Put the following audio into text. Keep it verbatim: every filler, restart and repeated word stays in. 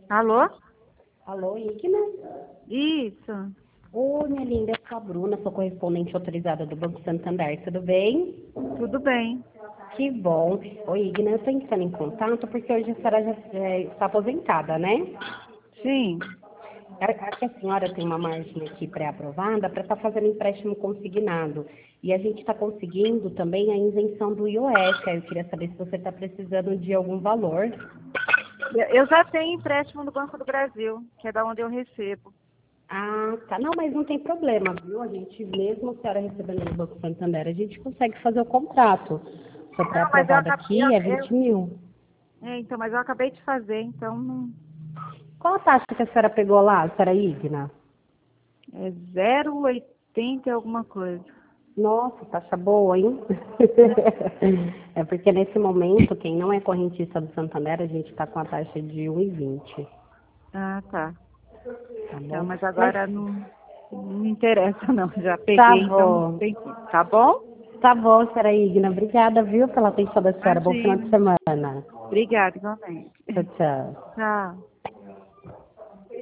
Alô? Alô, Igna? Isso. Oi, minha linda, eu sou a Bruna, sou correspondente autorizada do Banco Santander, tudo bem? Tudo bem. Que bom. Oi, Igna, eu estou entrando em contato porque hoje a senhora já é, está aposentada, né? Sim. Aqui a senhora tem uma margem aqui pré-aprovada para estar fazendo empréstimo consignado. E a gente está conseguindo também a isenção do I O F. Aí eu queria saber se você está precisando de algum valor. Eu eu já tenho empréstimo no Banco do Brasil, que é da onde eu recebo. Ah, tá. Não, mas não tem problema, viu? A gente, mesmo a senhora recebendo no Banco Santander, a gente consegue fazer o contrato. Sua Não, mas eu pré-aprovada acabei. aqui é Eu, eu- vinte mil. é, então, mas eu acabei de fazer, então não. Qual a taxa que a senhora pegou lá, a senhora Igna? É zero vírgula oitenta e alguma coisa. Nossa, taxa boa, hein? É porque nesse momento, quem não é correntista do Santander, a gente está com a taxa de um e vinte, Ah, tá. tá Então, bom? mas Mas agora não, não me interessa, não. Já tá peguei, então bom. tem que. Tá bom? Tá bom, senhora Igna. Obrigada, viu, pela atenção da senhora. Bom final de Imagina. semana. Obrigada, igualmente. Tchau, tchau. Tchau.